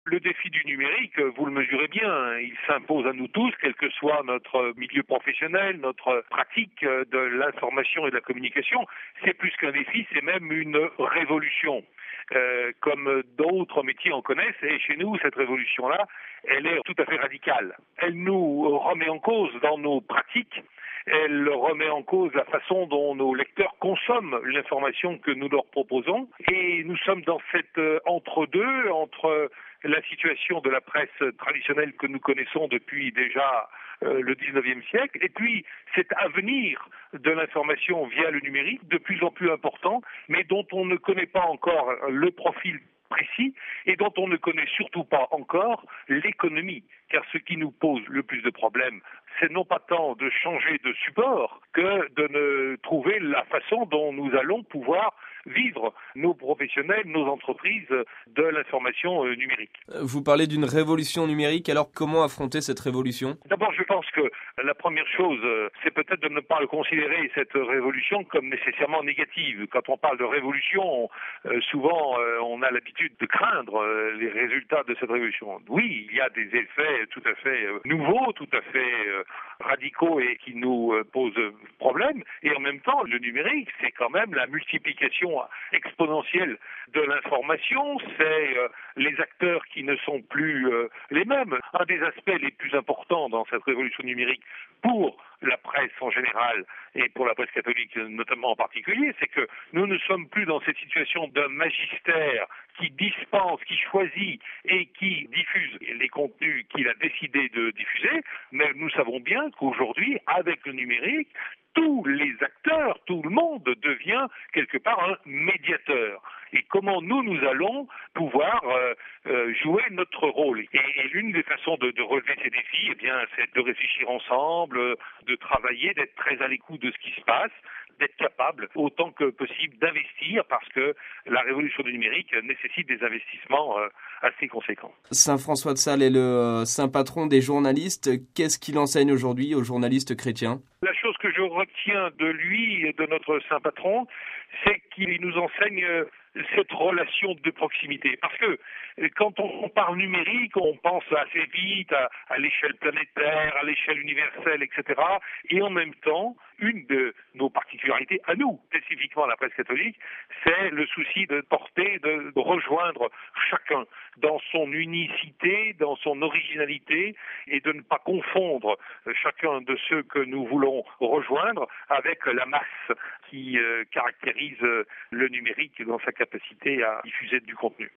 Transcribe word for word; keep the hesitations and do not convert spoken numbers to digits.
Le défi du numérique, vous le mesurez bien, il s'impose à nous tous, quel que soit notre milieu professionnel, notre pratique de l'information et de la communication. C'est plus qu'un défi, c'est même une révolution. Euh, comme d'autres métiers en connaissent, et chez nous, cette révolution-là, elle est tout à fait radicale. Elle nous remet en cause dans nos pratiques, elle remet en cause la façon dont nos lecteurs consomment l'information que nous leur proposons, et nous sommes dans cet euh, entre-deux, entre la situation de la presse traditionnelle que nous connaissons depuis déjà euh, le dix-neuvième siècle, et puis cet avenir de l'information via le numérique de plus en plus important, mais dont on ne connaît pas encore le profil précis et dont on ne connaît surtout pas encore l'économie. Car ce qui nous pose le plus de problèmes, c'est non pas tant de changer de support que de ne trouver la façon dont nous allons pouvoir vivre nos professionnels, nos entreprises de l'information numérique. Vous parlez d'une révolution numérique, alors comment affronter cette révolution ? D'abord, je pense que la première chose, c'est peut-être de ne pas considérer cette révolution comme nécessairement négative. Quand on parle de révolution, souvent on a l'habitude de craindre les résultats de cette révolution. Oui, il y a des effets tout à fait nouveaux, tout à fait radicaux et qui nous posent problème. Et en même temps, le numérique, c'est quand même la multiplication exponentielle de l'information, c'est euh, les acteurs qui ne sont plus euh, les mêmes. Un des aspects les plus importants dans cette révolution numérique pour la presse en général et pour la presse catholique notamment en particulier, c'est que nous ne sommes plus dans cette situation d'un magistère qui dispense, qui choisit et qui diffuse les contenus qu'il a décidé de diffuser, mais nous savons bien qu'aujourd'hui, avec le numérique, tous les acteurs, tout le monde devient quelque part un médiateur. Et comment nous, nous allons pouvoir euh, euh, jouer notre rôle. Et, et l'une des façons de, de relever ces défis, eh bien, c'est de réfléchir ensemble, de travailler, d'être très à l'écoute de ce qui se passe, d'être capable autant que possible d'investir parce que la révolution du numérique nécessite des investissements euh, assez conséquents. Saint François de Sales est le euh, saint patron des journalistes. Qu'est-ce qu'il enseigne aujourd'hui aux journalistes chrétiens ? La chose que je retiens de lui et de notre saint patron, c'est qu'il nous enseigne cette relation de proximité. Parce que quand on parle numérique, on pense assez vite à, à l'échelle planétaire, à l'échelle universelle, et cetera. Et en même temps, une de nos particularités, à nous, spécifiquement à la presse catholique, c'est le souci de porter, de rejoindre chacun dans son unicité, dans son originalité, et de ne pas confondre chacun de ceux que nous voulons rejoindre avec la masse qui euh, caractérise le numérique dans sa capacité à diffuser du contenu.